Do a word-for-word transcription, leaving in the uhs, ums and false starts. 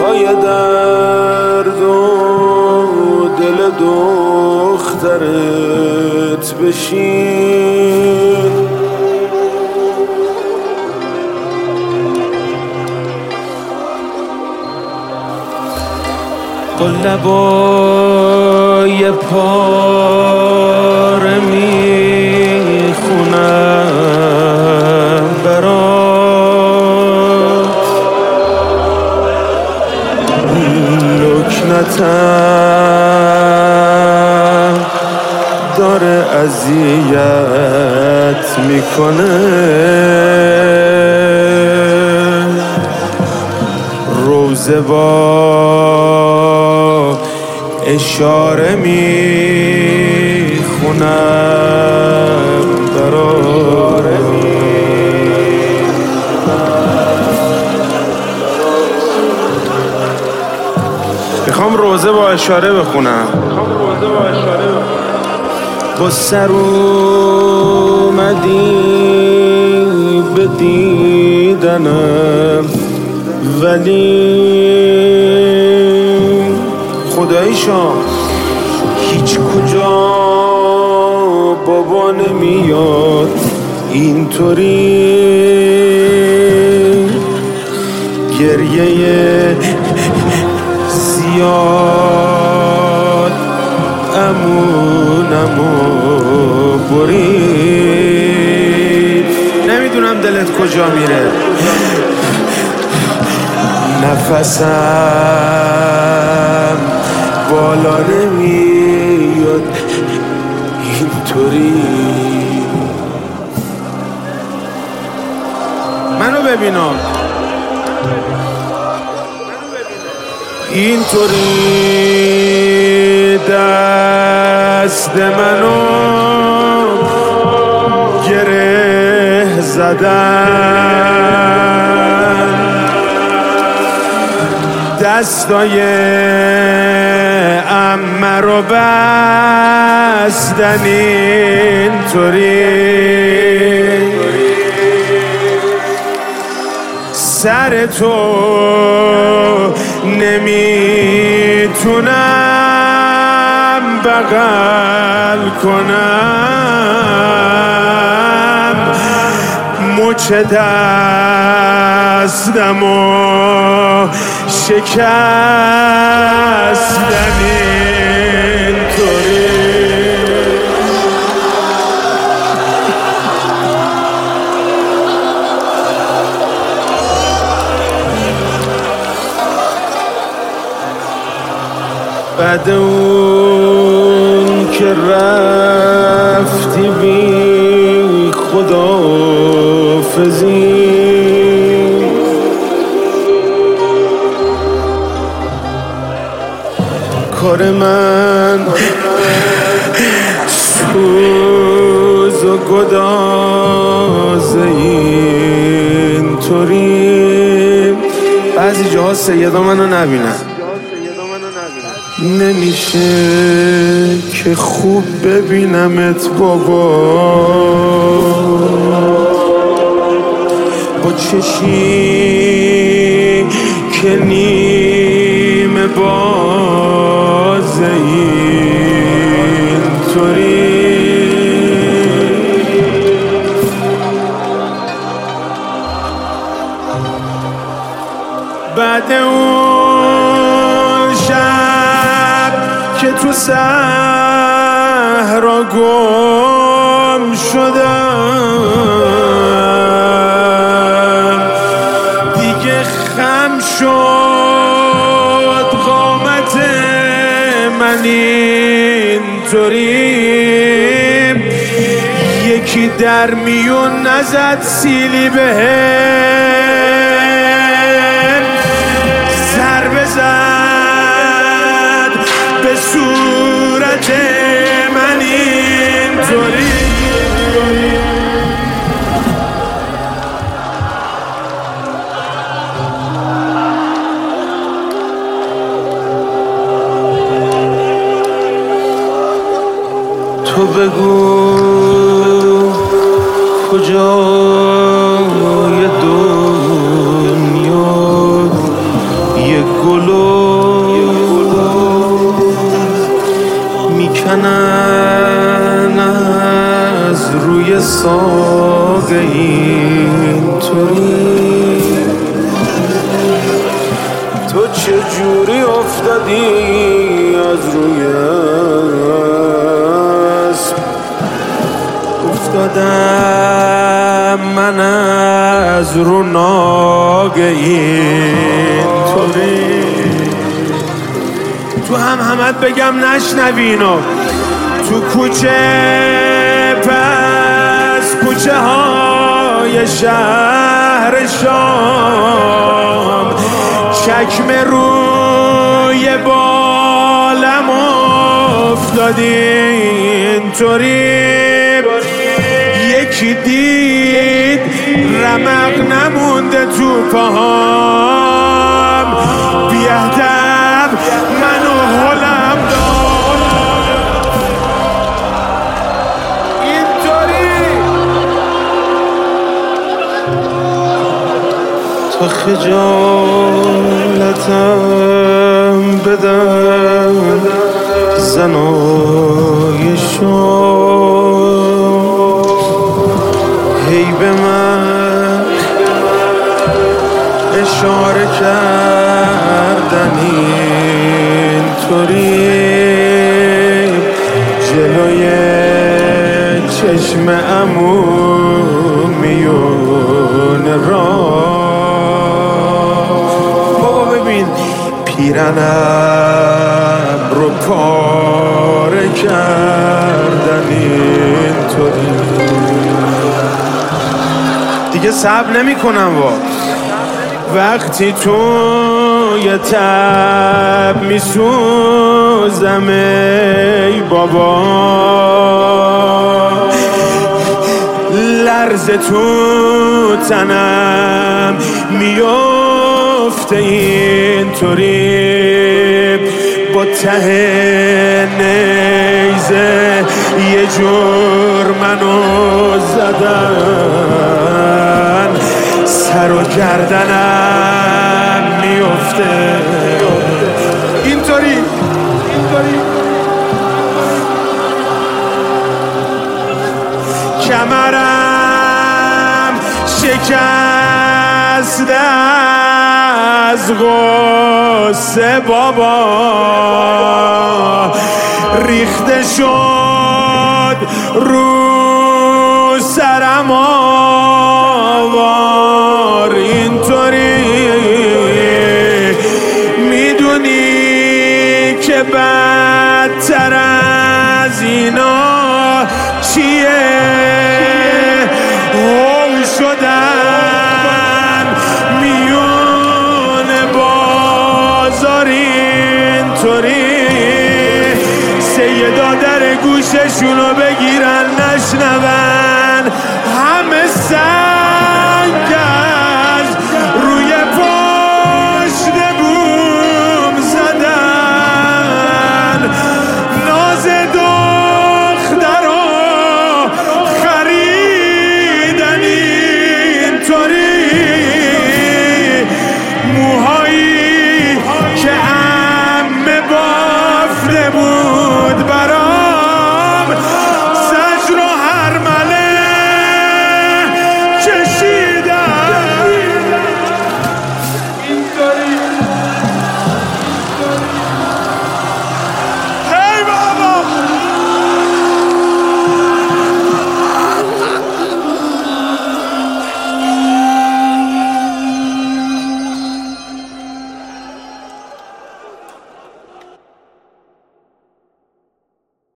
جای درد و دل دخترت بشین. با لبای پاره میخونم برات، لکنتم داره اذیت میکنه، روزه با اشاره میخونم براره. میخوام روزه با اشاره بخونم. با سر اومدی به دیدنم، ولی خدایشان هیچ کجا بابا نمیاد اینطوری، گریه زیاد امونمو برید. نمیدونم دلت کجا میره، نفسم بالا نمیاد اینطوری. منو ببینم اینطوری، دست منو گره زدن، دستای عمه رو بستن اینطوری، سر تو نمیتونم بغل کنم، مچ دستمو شکستن اینطوری. بعد اون که رفتی بی خداحافظی، کار من سوز و گدازه اینطوری. بعضی جاها سیدا منو نبینن، نمیشه که خوب ببینمت بابا، با چشی که نیمه بازه اینطوری. بعد اون شب که تو صحرا گم شدم، دیگه خم شد قامت من اینطوری، یکی در میون نزد سیلی بهم، ضربه زد به صورت من اینطوری. تو بگو کجای دنیا یه گل میزنن از روی ساق اینطوری، تو چجوری افتادی از روی اسب؟ افتادم من از رو ناگ اینطوری. تو هم همت بگم نشنوی اینو. تو کوچه پس کوچه های شهر شام، چکمه روی بالم افتادی اینطوری. یکی دید رمق نمونده تو پاهام، بیادب منو هلم داد اینطوری. تا خجالتم بدم زنای شام، هی به من اشاره کردن اینطوری. جلوی چشم عمو میونه را بابا ببین پیرنم رو پاره کردن اینطوری. دیگه صبر نمی کنم وا. وقتی توی تب می سوزم ای بابا، لرز تو تنم میفته اینطوری. با ته نیزه یه جور منو زدن، سر و گردنم میفته اینطوری اینطوری. کمرم شکسته از غصه بابا، ریخته شد رو سرم آوار اینطوری. میدونی که بدتر از اینا چیه؟ هول شدن میون بازار اینطوری. سیدا در گوششونو بگیرن نشنون، همه سر